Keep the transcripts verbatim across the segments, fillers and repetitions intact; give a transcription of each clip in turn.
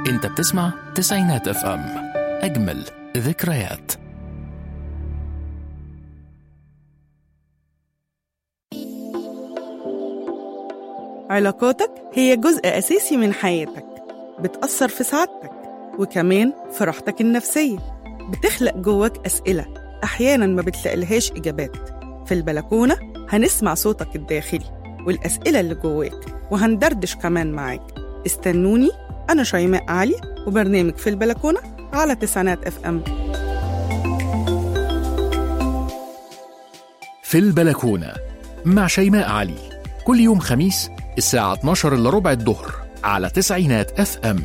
انت بتسمع تسعينات اف ام، اجمل ذكريات. علاقاتك هي جزء أساسي من حياتك، بتأثر في سعادتك وكمان في راحتك النفسية. بتخلق جواك أسئلة أحياناً ما بتلاقيلهاش إجابات. في البلكونة هنسمع صوتك الداخلي والأسئلة اللي جواك، وهندردش كمان معاك. استنوني، أنا شيماء علي، وبرنامج في البلكونة على تسعينات اف ام. في البلكونة مع شيماء علي، كل يوم خميس الساعة اتناشر إلا ربع الظهر على تسعينات اف ام.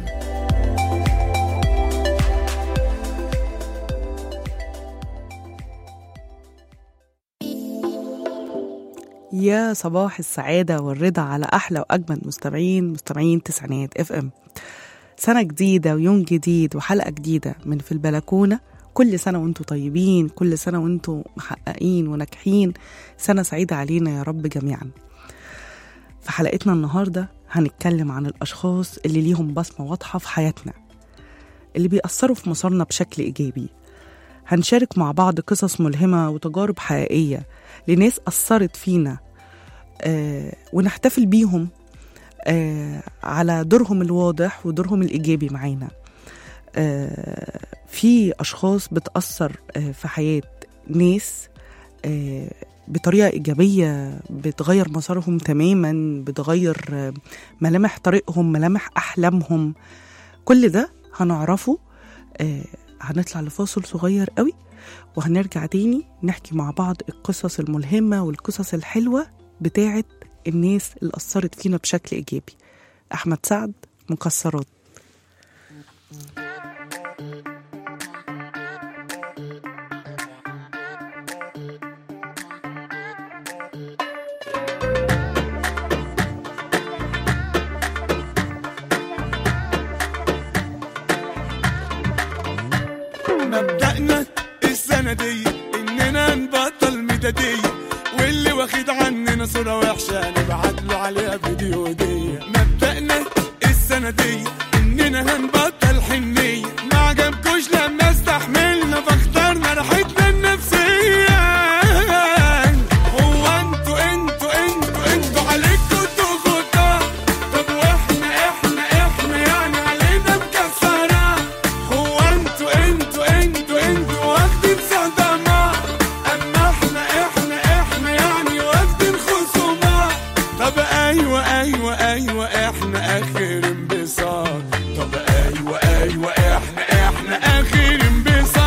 يا صباح السعادة والرضا على أحلى وأجمل مستمعين مستمعين تسعينات اف ام. سنة جديدة ويوم جديد وحلقة جديدة من في البلكونة. كل سنة وانتم طيبين، كل سنة وانتم محققين وناجحين. سنة سعيدة علينا يا رب جميعا. في حلقتنا النهاردة هنتكلم عن الأشخاص اللي ليهم بصمة واضحة في حياتنا، اللي بيأثروا في مسارنا بشكل إيجابي. هنشارك مع بعض قصص ملهمة وتجارب حقيقية لناس أثرت فينا، آه ونحتفل بيهم آه على دورهم الواضح ودورهم الإيجابي معانا. آه في أشخاص بتأثر آه في حياة ناس آه بطريقة إيجابية، بتغير مسارهم تماما، بتغير آه ملامح طريقهم، ملامح أحلامهم. كل ده هنعرفه. آه هنطلع لفاصل صغير قوي وهنرجع تاني نحكي مع بعض القصص الملهمة والقصص الحلوة بتاعت الناس اللي أثرت فينا بشكل إيجابي. أحمد سعد، مكسرات. مبدأنا السنة دي إننا نبطل ميدادية، واللي واخد عننا صورة وحشة نبعت له عليها فيديو هدية. مبدأنا السنة دي إننا هنبطل حنية، ما عجبكوش لما استحملنا فاخترنا راحتنا النفسية. هو انتوا انتوا انتوا انتوا عليكوا ضغوطات، طب واحنا احنا احنا يعني علينا مكسرات. هو انتوا انتوا انتوا انتوا واخدين صدمات، اما احنا احنا احنا يعني واخدين خصومات. طب ايوه ايوه ايوه احنا اخر انبساط. طب ايوه ايوه احنا احنا اخر انبساط.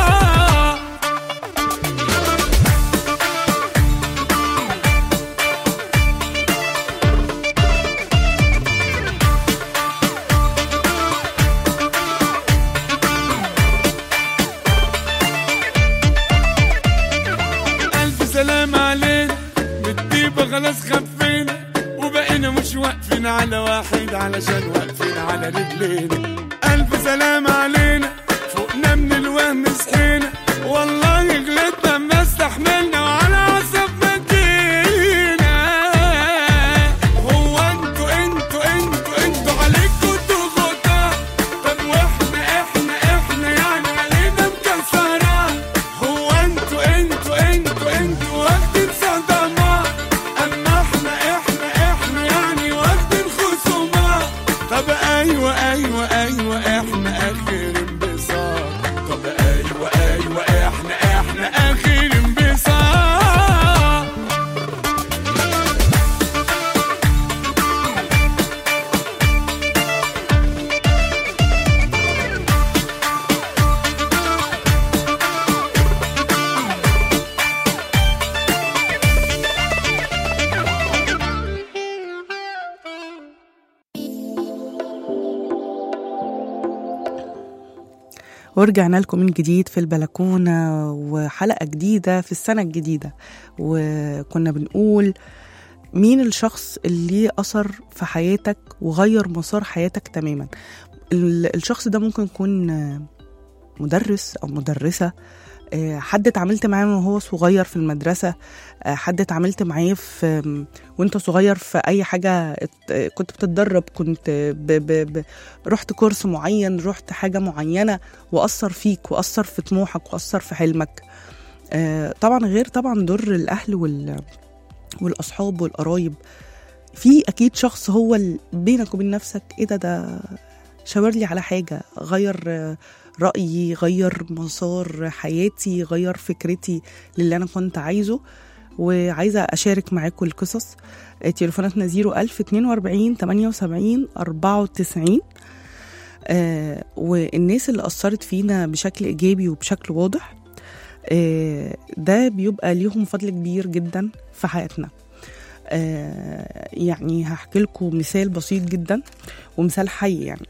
الف سلام علينا، بالطيبة خلاص خفينا، وبقينا مش واقفين على واحد علشان واقفين على رجلينا. ألف سلام علينا، فوقنا من الوهم صحينا، والله غلطنا ما استحملنا وعلى عصب مدينا. هو انتوا انتوا انتوا انتوا عليكوا ضغوطات، طب واحنا احنا احنا يعني علينا مكسرات. هو انتوا انتوا انتوا انتوا واخدين صدمات، اما احنا احنا احنا يعني واخدين خصومات. طب ايوه ايوه ايوه احنا اخر انبساط. طب ايوه ايوه احنا احنا اخر انبساط. ورجعنا لكم من جديد في البلكونة وحلقة جديدة في السنة الجديدة. وكنا بنقول مين الشخص اللي أثر في حياتك وغير مسار حياتك تماما. الشخص ده ممكن يكون مدرس أو مدرسة، حد اتعاملت معاه وهو صغير في المدرسة، حد اتعاملت معاه في وانت صغير في أي حاجة، كنت بتتدرب، كنت ب ب ب رحت كورس معين، رحت حاجة معينة وأثر فيك وأثر في طموحك وأثر في حلمك. طبعا غير طبعا دور الأهل وال والأصحاب والقرايب. في أكيد شخص هو بينك وبين نفسك إيه ده ده شاور لي على حاجة، غير رأيي، غير مسار حياتي، غير فكرتي للي أنا كنت عايزه. وعايزة أشارك معاكم القصص. تليفوناتنا زيرو ألف اتنين وأربعين تمانية وسبعين أربعة وتسعين. آه والناس اللي أثرت فينا بشكل إيجابي وبشكل واضح، آه ده بيبقى ليهم فضل كبير جدا في حياتنا. آه يعني هحكي لكم مثال بسيط جدا ومثال حي يعني.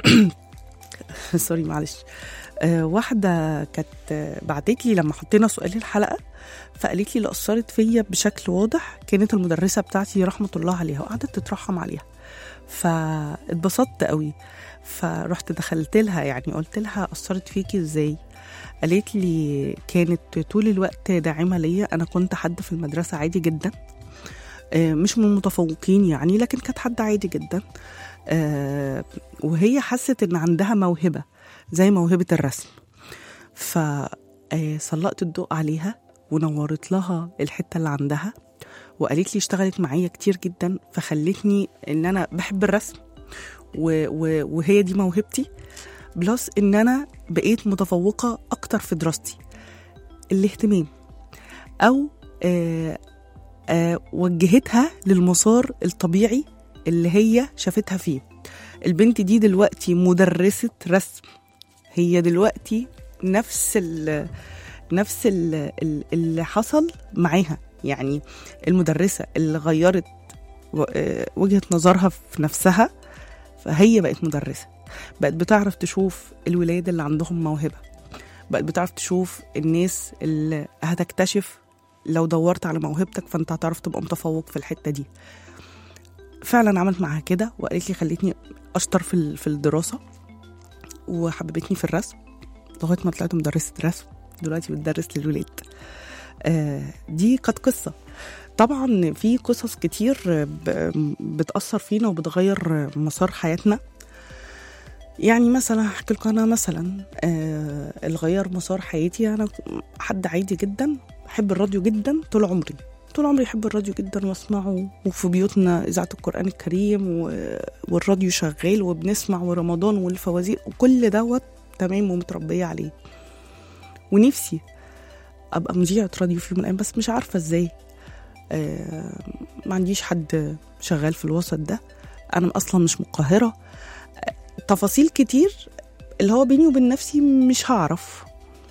سوري معلش. آه واحدة كانت بعتت لي لما حطينا سؤال الحلقة، فقالت لي اللي أثرت فيا بشكل واضح كانت المدرسة بتاعتي رحمة الله عليها، وقعدت تترحم عليها، فاتبسطت قوي. فرحت دخلت لها يعني قلت لها أثرت فيكي إزاي؟ قالت لي كانت طول الوقت داعمة ليا. أنا كنت حد في المدرسة عادي جدا، آه مش من المتفوقين يعني، لكن كانت حد عادي جدا. آه وهي حست إن عندها موهبة زي موهبة الرسم، فسلقت الضوء عليها ونورت لها الحتة اللي عندها، وقالت لي اشتغلت معايا كتير جدا، فخلتني ان انا بحب الرسم وهي دي موهبتي، بلس ان انا بقيت متفوقة اكتر في دراستي. الاهتمام او آآ آآ وجهتها للمسار الطبيعي اللي هي شافتها فيه. البنت دي دلوقتي مدرسة رسم، هي دلوقتي نفس ال نفس ال اللي حصل معاها، يعني المدرسة اللي غيرت وجهة نظرها في نفسها، فهي بقت مدرسة، بقت بتعرف تشوف الولاد اللي عندهم موهبة، بقت بتعرف تشوف الناس اللي هتكتشف لو دورت على موهبتك فانت هتعرف تبقى متفوق في الحتة دي. فعلا عملت معها كده، وقالت لي خلتني أشطر في في الدراسة، وحببتني في الرسم لغاية ما طلعت مدرسة رسم، دلوقتي بتدرس للولاد. آه دي كانت قصة. طبعا في قصص كتير بتأثر فينا وبتغير مسار حياتنا. يعني مثلا هحكي لكم أنا مثلا آه اللي غير مسار حياتي، أنا حد عادي جدا، بحب الراديو جدا طول عمري، طول عمري أحب الراديو جدا واسمعه، وفي بيوتنا إذاعة القرآن الكريم والراديو شغال وبنسمع، ورمضان والفوازير وكل دوت تمام ومتربية عليه. ونفسي أبقى مذيعة راديو في يوم من الأيام، بس مش عارفة إزاي. آه ما عنديش حد شغال في الوسط ده، أنا أصلا مش من القاهرة. آه تفاصيل كتير اللي هو بيني وبين نفسي مش هعرف.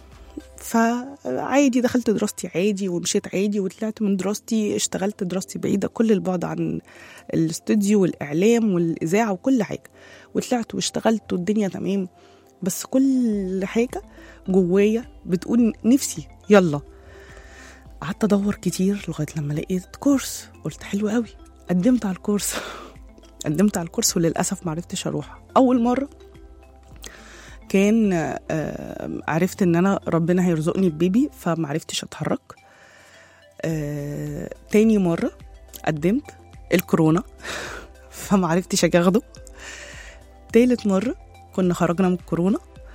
فعادي دخلت دراستي عادي ومشيت عادي، وطلعت من دراستي اشتغلت دراستي بعيدة كل البعد عن الاستوديو والإعلام والإذاعة وكل حاجة، وطلعت واشتغلت والدنيا تمام. بس كل حاجة جوايا بتقول نفسي يلا. قعدت أدور كتير لغاية لما لقيت كورس، قلت حلو قوي، قدمت على الكورس قدمت على الكورس وللأسف معرفتش أروح. أول مرة كان عرفت إن أنا ربنا هيرزقني ببيبي، فمعرفتش أتحرك. تاني مرة قدمت الكورونا فمعرفتش أخده. تالت مرة كنا خرجنا من الكورونا،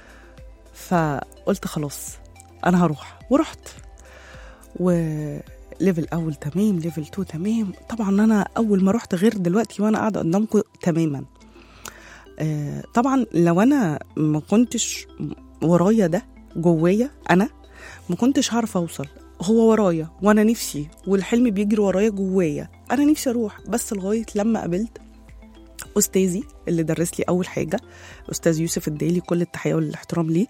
فقلت خلاص أنا هروح، ورحت. وليفل أول تمام، ليفل تو تمام. طبعا أنا أول ما رحت غير دلوقتي وأنا قاعدة قدامكم تماما. آه طبعا لو أنا ما كنتش ورايا ده جوايا، أنا ما كنتش هعرف أوصل. هو ورايا وأنا نفسي، والحلم بيجري ورايا جوايا، أنا نفسي أروح. بس لغاية لما قابلت أستاذي اللي درس لي أول حاجة، أستاذ يوسف الدالي، كل التحية والاحترام ليه.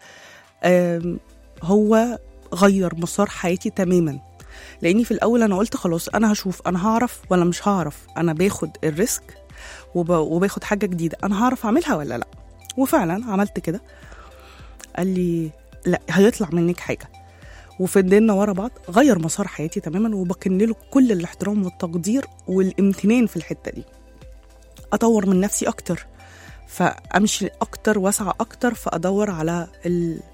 هو غير مسار حياتي تماما، لأني في الأول أنا قلت خلاص أنا هشوف أنا هعرف ولا مش هعرف، أنا باخد الريسك وب... وباخد حاجة جديدة، أنا هعرف أعملها ولا لأ. وفعلا عملت كده. قال لي لا هيطلع منك حاجة، وفضلنا ورا بعض. غير مسار حياتي تماما، وبكن له كل الاحترام والتقدير والامتنان في الحتة دي. أطور من نفسي أكتر، فأمشي أكتر واسعى أكتر، فأدور على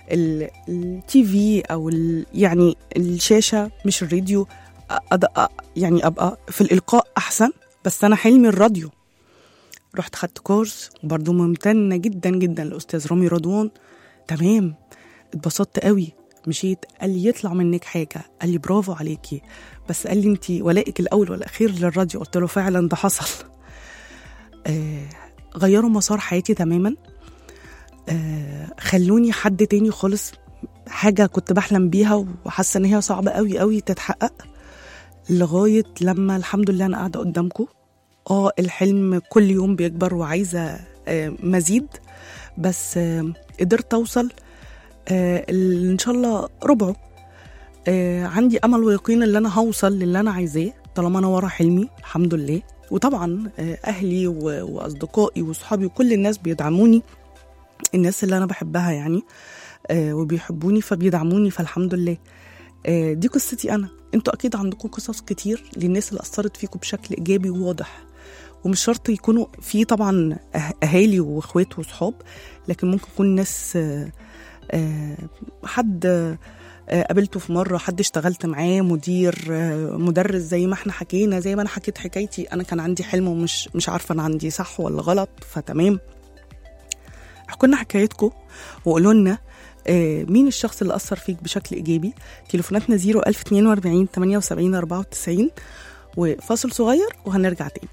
التي في أو يعني الشاشة مش الراديو أدق يعني أبقى في الإلقاء أحسن، بس أنا حلمي الراديو. رحت خدت كورس وبرضو ممتنة جدا جدا لأستاذ رامي رضوان. تمام، اتبسطت قوي، مشيت قال لي يطلع منك حاجة، قال لي برافو عليكي، بس قال لي انتي ولائك الأول والأخير للراديو. قلت له فعلا ده حصل. آه غيروا مسار حياتي تماما. آه خلوني حد تاني خالص، حاجة كنت بحلم بيها وحاسة ان هي صعبة قوي قوي تتحقق، لغاية لما الحمد لله أنا قاعدة قدامكم. اه الحلم كل يوم بيكبر وعايزة آه مزيد، بس آه قدرت أوصل آه إن شاء الله ربعه. آه عندي أمل ويقين اللي أنا هوصل للي أنا عايزاه طالما أنا ورا حلمي الحمد لله. وطبعا آه أهلي وأصدقائي وصحابي وكل الناس بيدعموني، الناس اللي أنا بحبها يعني آه وبيحبوني فبيدعموني، فالحمد لله. آه دي قصتي أنا. انتوا أكيد عندكم قصص كتير للناس اللي أثرت فيكم بشكل إيجابي وواضح، ومش شرط يكونوا في طبعا أهالي وإخوات وصحاب، لكن ممكن يكون ناس آه آه حد آه قابلته في مرة، حد اشتغلت معاه، مدير آه مدرس، زي ما احنا حكينا، زي ما أنا حكيت حكايتي. أنا كان عندي حلم ومش مش عارفة أنا عندي صح ولا غلط، فتمام احكوا لنا حكايتكم وقولوا لنا آه مين الشخص اللي أثر فيك بشكل إيجابي. تليفوناتنا زيرو ألف اتنين وأربعين تمانية وسبعين أربعة وتسعين، وفاصل صغير وهنرجع تاني.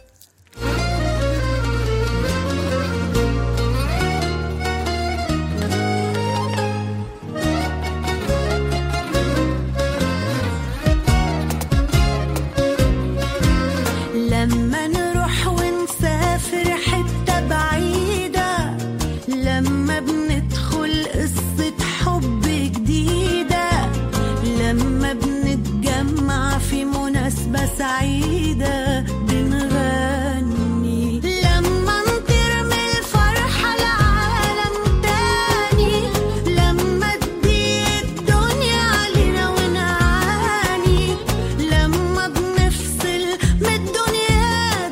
لما نروح ونسافر حتة بعيدة، لما بندخل قصة حب جديدة، لما بنتجمع في مناسبة سعيدة بنغني، لما نطير من الفرحة لعالم تاني، لما تضيق الدنيا علينا ونعاني، لما بنفصل من الدنيا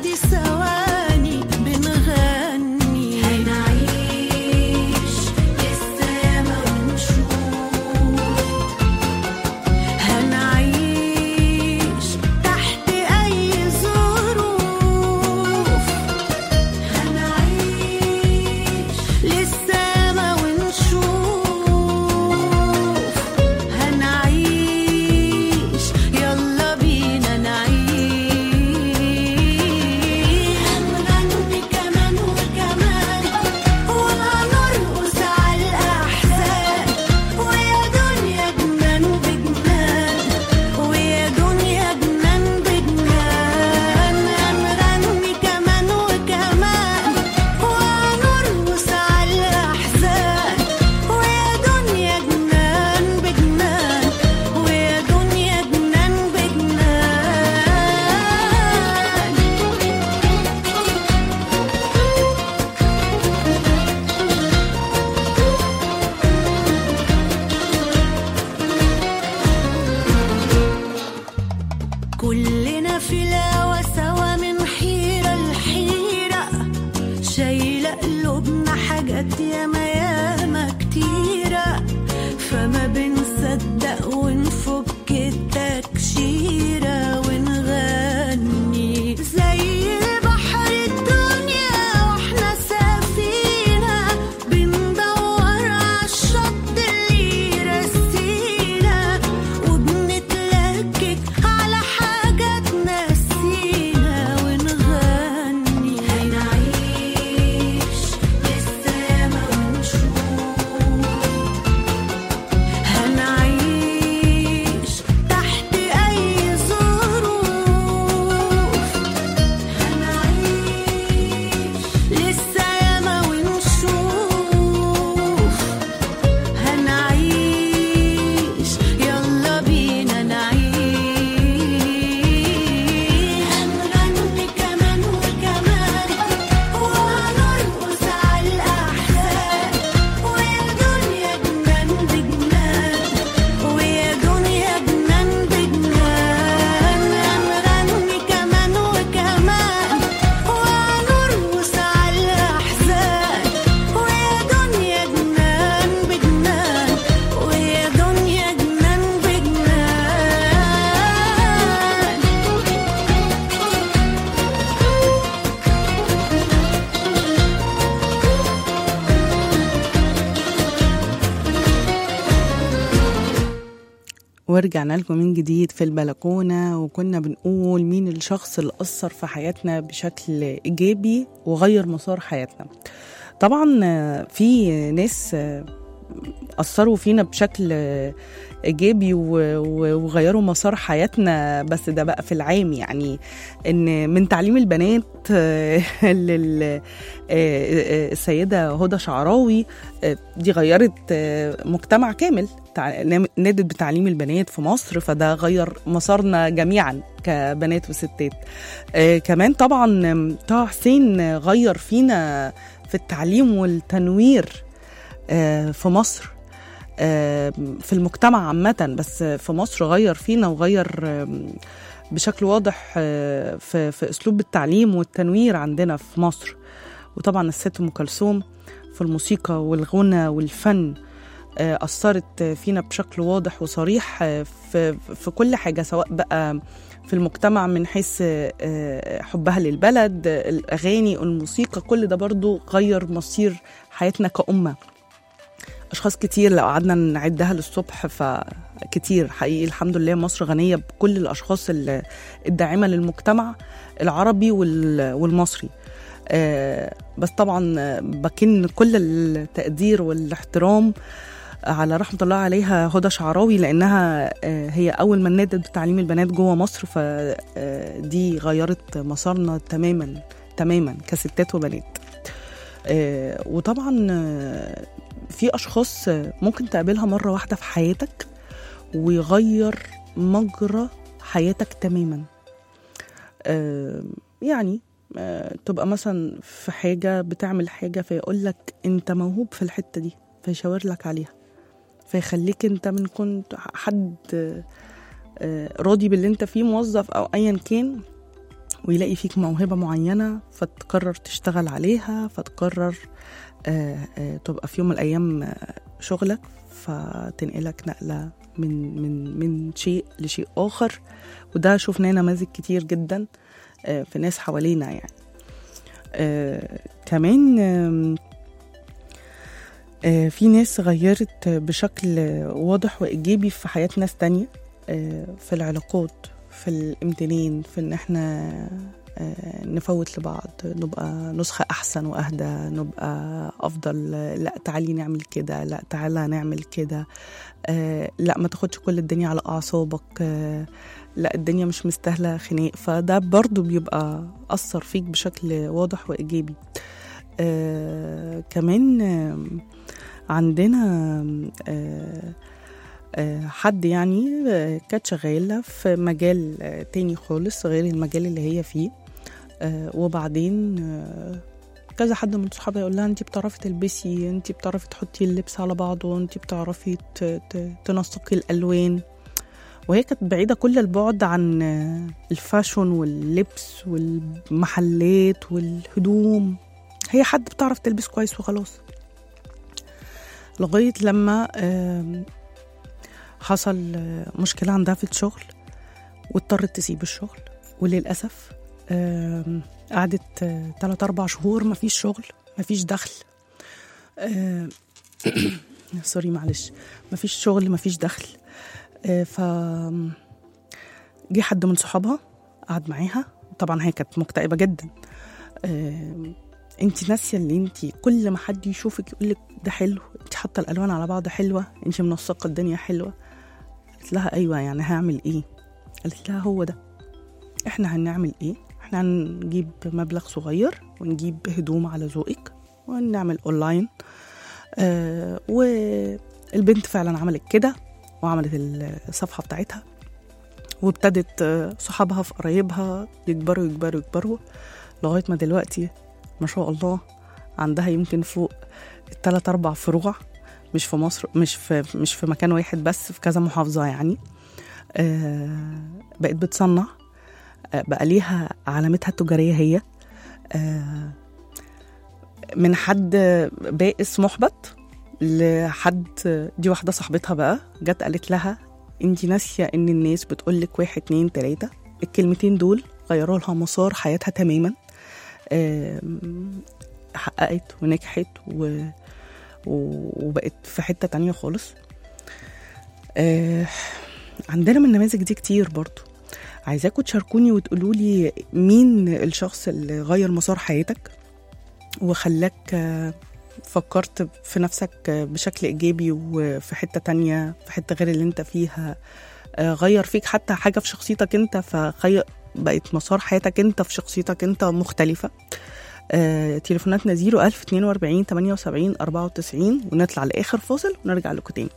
ورجعنا لكم من جديد في البلكونة، وكنا بنقول مين الشخص اللي أثر في حياتنا بشكل إيجابي وغير مسار حياتنا. طبعا في ناس أثروا فينا بشكل إيجابي وغيروا مسار حياتنا، بس ده بقى في العام، يعني إن من تعليم البنات للسيدة هدى شعراوي، دي غيرت مجتمع كامل، نادت بتعليم البنات في مصر، فده غير مسارنا جميعا كبنات وستات. كمان طبعا طه حسين غير فينا في التعليم والتنوير في مصر، في المجتمع عامة، بس في مصر غير فينا وغير بشكل واضح في, في أسلوب التعليم والتنوير عندنا في مصر. وطبعا الست أم كلثوم في الموسيقى والغنى والفن أثرت فينا بشكل واضح وصريح في, في كل حاجة، سواء بقى في المجتمع من حيث حبها للبلد، الأغاني، الموسيقى، كل ده برضو غير مصير حياتنا كأمة. أشخاص كتير لو قعدنا نعدها للصبح فكتير حقيقي. الحمد لله مصر غنية بكل الأشخاص الداعمة للمجتمع العربي والمصري. بس طبعا بكن كل التقدير والاحترام على رحمة الله عليها هدى شعراوي، لأنها هي أول من نادت بتعليم البنات جوه مصر، فدي غيرت مسارنا تماما تماما كستات وبنات. وطبعا في أشخاص ممكن تقابلها مرة واحدة في حياتك ويغير مجرى حياتك تماما. يعني تبقى مثلا في حاجة بتعمل حاجة فيقولك انت موهوب في الحتة دي، فيشاور لك عليها، فيخليك انت من كنت حد راضي باللي انت فيه، موظف او ايا كان، ويلاقي فيك موهبة معينة فتقرر تشتغل عليها، فتقرر تبقى في يوم من الأيام شغلك، فتنقلك نقلة من من من شيء لشيء آخر. وده شفناه نماذج كتير جدا في ناس حوالينا يعني. كمان في ناس غيرت بشكل واضح وإيجابي في حياة ناس تانية، في العلاقات، في الامتنان، في ان احنا نفوت لبعض، نبقى نسخة أحسن وأهدى، نبقى أفضل. لا تعالي نعمل كده، لا تعالى نعمل كده، لا ما تاخدش كل الدنيا على أعصابك، لا الدنيا مش مستاهلة خناق. فده برضو بيبقى أثر فيك بشكل واضح وإيجابي. كمان عندنا حد يعني كانت شغالة في مجال تاني خالص غير المجال اللي هي فيه، وبعدين كذا حد من صحابها يقول لها انتي بتعرفي تلبسي، انتي بتعرفي تحطي اللبس على بعضه، انتي بتعرفي تنسقي الألوان. وهي كانت بعيدة كل البعد عن الفاشون واللبس والمحلات والهدوم، هي حد بتعرف تلبس كويس وخلاص. لغاية لما حصل مشكلة عندها في الشغل واضطرت تسيب الشغل، وللأسف قعدت ثلاثة أربع شهور مفيش شغل، مفيش دخل. سوري معلش، مفيش شغل مفيش دخل. ف جه حد من صحابها قعد معاها، طبعا هي كانت مكتئبة جدا. انتي ناسية اللي انتي كل ما حد يشوفك يقولك ده حلو، انتي حاطة الألوان على بعض حلوة، انتي منسقة الدنيا حلوة. قلت لها أيوة، يعني هعمل ايه؟ قالت لها هو ده، احنا هنعمل ايه؟ احنا هنجيب مبلغ صغير ونجيب هدوم على ذوقك ونعمل اونلاين. آه والبنت فعلا عملت كده وعملت الصفحة بتاعتها، وابتدت صحابها في قرايبها يكبروا يكبروا يكبروا لغاية ما دلوقتي ما شاء الله عندها يمكن فوق الثلاث أربع فروع، مش في مصر، مش في مش في مكان واحد بس، في كذا محافظة يعني. آه بقت بتصنع، آه بقى ليها علامتها التجارية هي. آه من حد بائس محبط لحد دي واحدة صاحبتها بقى جت قالت لها انتي ناسية ان الناس بتقولك واحد اتنين تلاتة، الكلمتين دول غيروا لها مسار حياتها تماما. حققت ونجحت و... وبقت في حتة تانية خالص. عندنا من النماذج دي كتير برضو. عايزاكم تشاركوني وتقولوا لي مين الشخص اللي غير مسار حياتك وخلاك آه، فكرت في نفسك آه، بشكل إيجابي، وفي حتة تانية في حتة غير اللي انت فيها، آه، غير فيك حتى حاجة في شخصيتك انت، فغير بقت مسار حياتك انت في شخصيتك انت مختلفة. آه، تليفوناتنا زيرو ألف اتنين وأربعين تمانية وسبعين أربعة وتسعين، ونطلع لآخر فاصل ونرجع لكم تاني.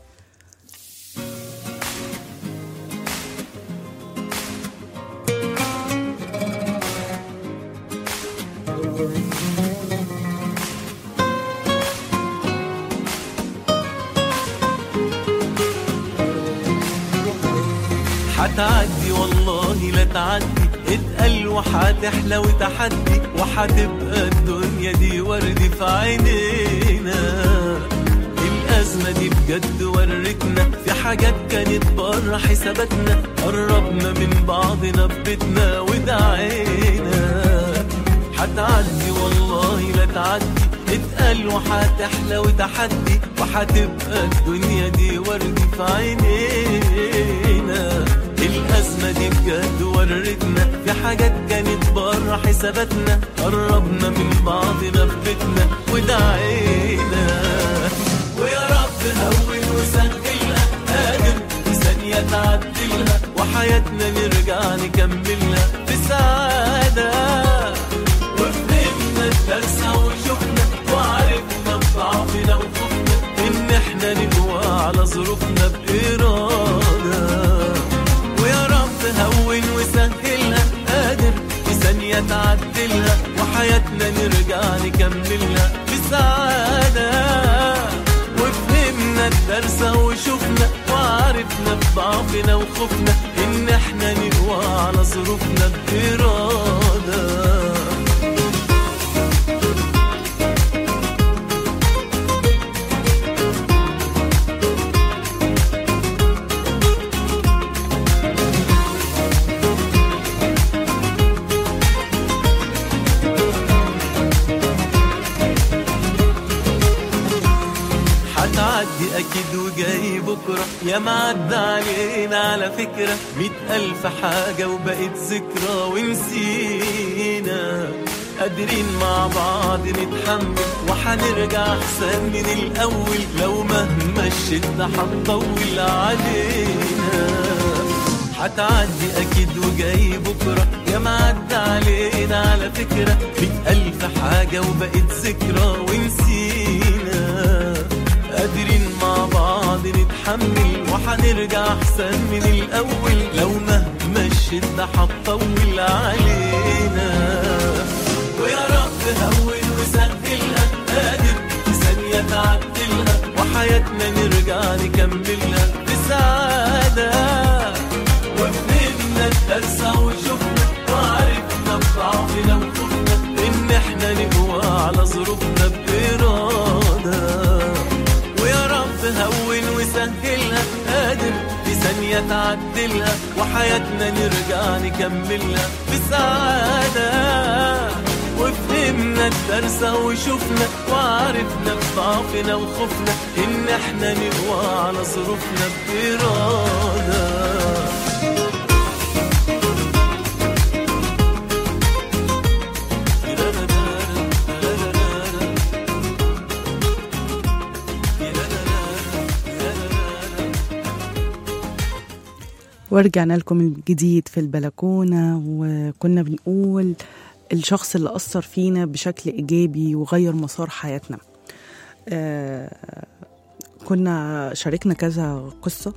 هتعدي والله لا تعدي، اتقل وهتحلى وتحدي، وهتبقى الدنيا دي ورد في عينينا. الأزمة دي بجد ورتنا في حاجات كانت بره حساباتنا، قربنا من بعضنا ببيتنا ودعينا. هتعدي والله لا تعدي، اتقل وهتحلى وتحدي، وهتبقى الدنيا دي ورد في عينينا. الأزمة دي بجد ورتنا في حاجات كانت بره حساباتنا، قربنا من بعضنا في بيتنا ودعينا. ويا رب هون وسهلها، قادر في ثانية تعدلها، وحياتنا نرجع نكملها في سعادة. وفهمنا الدرس وشفنا وعرفنا بضعفنا وخوفنا، إن احنا نقوى على ظروفنا بإرادة. هون وسهلها، قادر في ثانية تعدلها، وحياتنا نرجع نكملها بسعادة. وفهمنا الدرس وشفنا وعرفنا بضعفنا وخوفنا، إن احنا نقوى على ظروفنا بإرادة. أكيد وجاي بكرة، يا معدى علينا على فكرة مئة ألف حاجة وبقت ذكرى ونسينا. قادرين مع بعض نتحمل وحنرجع أحسن من الأول، لو مهما الشدة هتطول علينا. هتعدي أكيد وجاي بكرة، يا معدى علينا على فكرة مئة ألف حاجة وبقت ذكرى ونسينا. قادرين مع بعض نتحمل وحنرجع أحسن من الأول، لو مهما الشدة هتطول علينا. ويا رب هون وسهلها، قادر في ثانية تعدلها، وحياتنا نرجع نكملها بسعادة. وفهمنا الدرس وشفنا وعرفنا بضعفنا وخوفنا، إن احنا نقوى على ظروفنا بإرادة. هون وسهلها، قادر في ثانية تعدلها، وحياتنا نرجع نكملها بسعادة. وفهمنا الدرس وشفنا وعرفنا بضعفنا وخوفنا، إن احنا نقوى على ظروفنا بإرادة. ورجعنا لكم من جديد في البلكونة، وكنا بنقول الشخص اللي أثر فينا بشكل إيجابي وغير مسار حياتنا. آه كنا شاركنا كذا قصة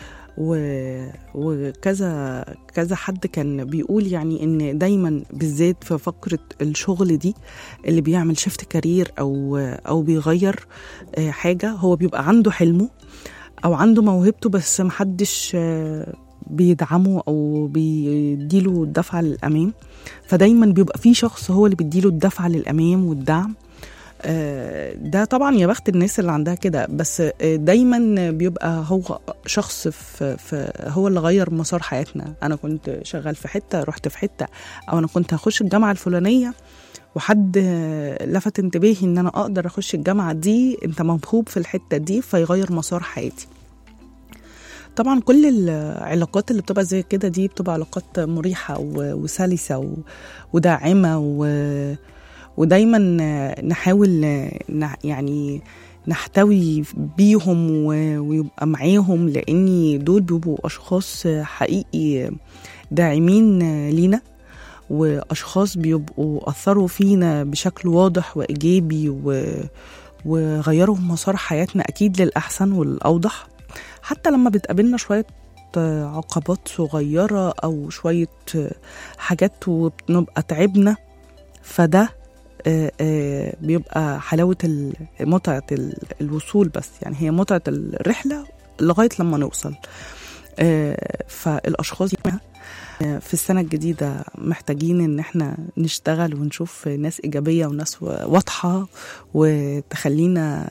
وكذا كذا حد كان بيقول يعني إن دايما بالذات في فقرة الشغل دي اللي بيعمل شيفت كارير أو, أو بيغير آه حاجة، هو بيبقى عنده حلمه أو عنده موهبته بس محدش آه بيدعمه أو بيديله الدفعة للأمام، فدايما بيبقى فيه شخص هو اللي بيديله الدفعة للأمام والدعم. ده طبعا يا بخت الناس اللي عندها كده، بس دايما بيبقى هو شخص في, في هو اللي غير مسار حياتنا. أنا كنت شغال في حتة رحت في حتة، أو أنا كنت هخش الجامعة الفلانية وحد لفت انتباهي إن أنا أقدر أخش الجامعة دي، أنت موهوب في الحتة دي، فيغير مسار حياتي. طبعا كل العلاقات اللي بتبقى زي كده دي بتبقى علاقات مريحة وسلسة و- وداعمة و- ودايما نحاول ن- يعني نحتوي بيهم و- ويبقى معاهم، لأن دول بيبقوا أشخاص حقيقي داعمين لينا، وأشخاص بيبقوا أثروا فينا بشكل واضح وإيجابي و- وغيروا مسار حياتنا أكيد للأحسن والأوضح. حتى لما بتقابلنا شوية عقبات صغيرة أو شوية حاجات وبنبقى تعبنا، فده آه، آه، بيبقى حلاوة ال- متعة ال- الوصول، بس يعني هي متعة الرحلة لغاية لما نوصل. آه، فالأشخاص دي آه، في السنة الجديدة محتاجين إن احنا نشتغل ونشوف ناس إيجابية وناس واضحة وتخلينا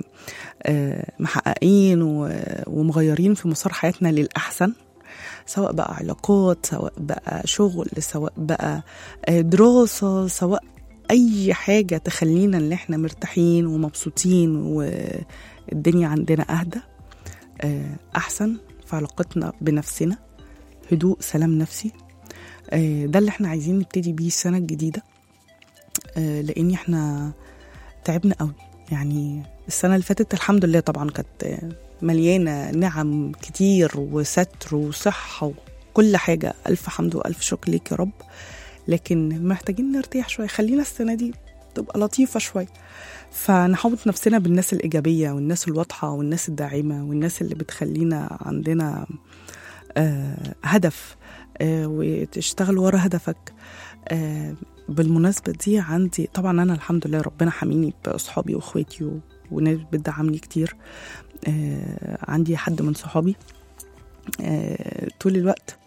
آه، محققين و- ومغيرين في مسار حياتنا للأحسن، سواء بقى علاقات، سواء بقى شغل، سواء بقى آه، دراسة، سواء أي حاجة تخلينا إن احنا مرتاحين ومبسوطين والدنيا عندنا أهدى، آه، أحسن في علاقتنا بنفسنا، هدوء، سلام نفسي. آه، ده اللي احنا عايزين نبتدي بيه السنة الجديدة، آه، لأن احنا تعبنا قوي. يعني السنة اللي فاتت الحمد لله طبعا كانت مليانة نعم كتير وستر وصحة وكل حاجة، ألف حمد وألف شكر ليك يا رب. لكن محتاجين نرتاح شوية، خلينا السنة دي تبقى لطيفة شوية، فنحوط نفسنا بالناس الإيجابية والناس الواضحة والناس الداعمة والناس اللي بتخلينا عندنا آه هدف، آه وتشتغل ورا هدفك. آه بالمناسبة دي عندي طبعا أنا الحمد لله ربنا حميني بأصحابي وأخواتي و- وناس بتدعمني كتير. آه عندي حد من صحابي آه طول الوقت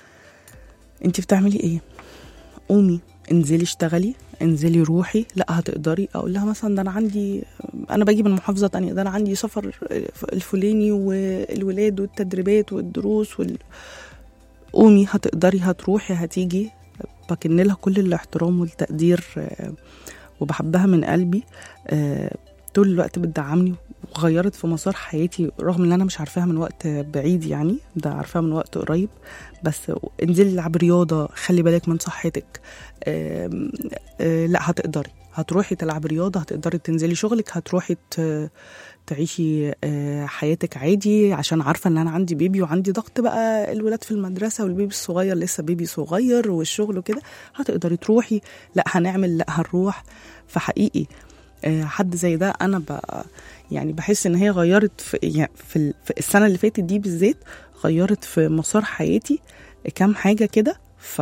انتي بتعملي ايه؟ قومي انزلي اشتغلي، انزلي روحي، لا هتقدري. اقول لها مثلا ده انا عندي، انا باجي من محافظة تانية، ده انا عندي سفر الفلاني والولاد والتدريبات والدروس وال... قومي هتقدري، هتروحي، هتيجي. بكن لها كل الاحترام والتقدير آه، وبحبها من قلبي. آه، طول الوقت بتدعمني وغيرت في مسار حياتي، رغم ان انا مش عارفاها من وقت بعيد، يعني ده عارفاها من وقت قريب. بس انزلي العب رياضة، خلي بالك من صحتك. آه، آه، لا هتقدري، هتروحي تلعب رياضة، هتقدري تنزلي شغلك، هتروحي ت- تعيشي آه، حياتك عادي، عشان عارفة ان انا عندي بيبي وعندي ضغط بقى الولاد في المدرسة والبيبي الصغير لسه بيبي صغير والشغل وكده. هتقدري تروحي، لا هنعمل، لا هنروح. فحقيقي آه، حد زي ده انا بقى يعني بحس ان هي غيرت في, يعني في ال- في السنة اللي فاتت دي بالذات، غيرت في مسار حياتي كام حاجة كده.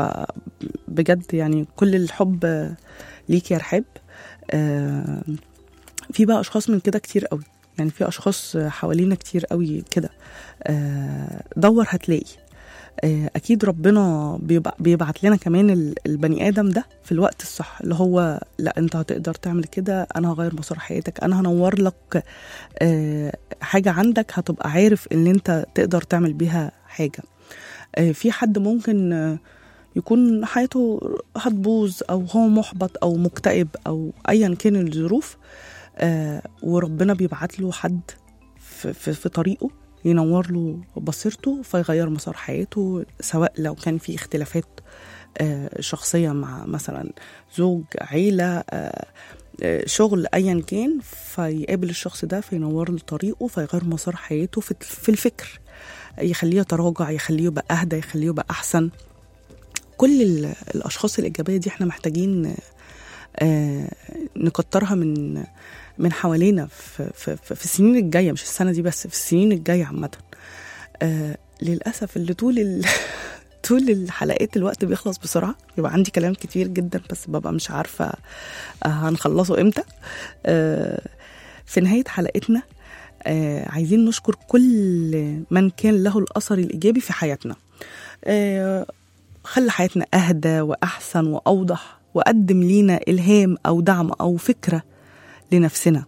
فبجد يعني كل الحب آه، ليك يا رحاب. آه، في بقى اشخاص من كده كتير قوي، يعني في اشخاص حوالينا كتير قوي كده. آه، دور هتلاقي. آه، اكيد ربنا بيبع- بيبعت لنا كمان ال- البني ادم ده في الوقت الصح، اللي هو لا انت هتقدر تعمل كده، انا هغير مسار حياتك، انا هنور لك آه، حاجة عندك هتبقى عارف ان انت تقدر تعمل بيها حاجة. آه، في حد ممكن آه، يكون حياته هتبوظ او هو محبط او مكتئب او ايا كان الظروف، آه، وربنا بيبعت له حد في, في, في طريقه ينور له بصيرته فيغير مسار حياته، سواء لو كان في اختلافات آه، شخصية مع مثلا زوج، عيلة، آه، آه، شغل، أيا كان، فيقابل الشخص ده فينور له طريقه فيغير مسار حياته في, في الفكر، يخليه يتراجع، يخليه يبقى أهدى، يخليه يبقى أحسن. كل ال- الأشخاص الإيجابية دي احنا محتاجين آه، نكترها من من حوالينا في, في, في, في السنين الجاية، مش السنة دي بس، في السنين الجاية عامة. آه للأسف اللي طول ال... طول الحلقات الوقت بيخلص بسرعة، يبقى عندي كلام كتير جدا بس ببقى مش عارفة آه هنخلصه امتى. آه في نهاية حلقتنا آه عايزين نشكر كل من كان له الأثر الإيجابي في حياتنا، آه خلى حياتنا أهدى وأحسن وأوضح، وقدم لينا إلهام أو دعم أو فكرة لنفسنا.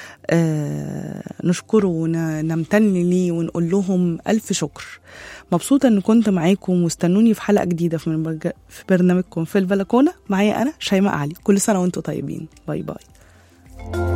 آه نشكره ونمتن ليه ونقول لهم ألف شكر. مبسوطة أن كنت معاكم، واستنوني في حلقة جديدة في, برج... في برنامجكم في البلكونة. معايا أنا شيماء علي. كل سنة وانتم طيبين. باي باي.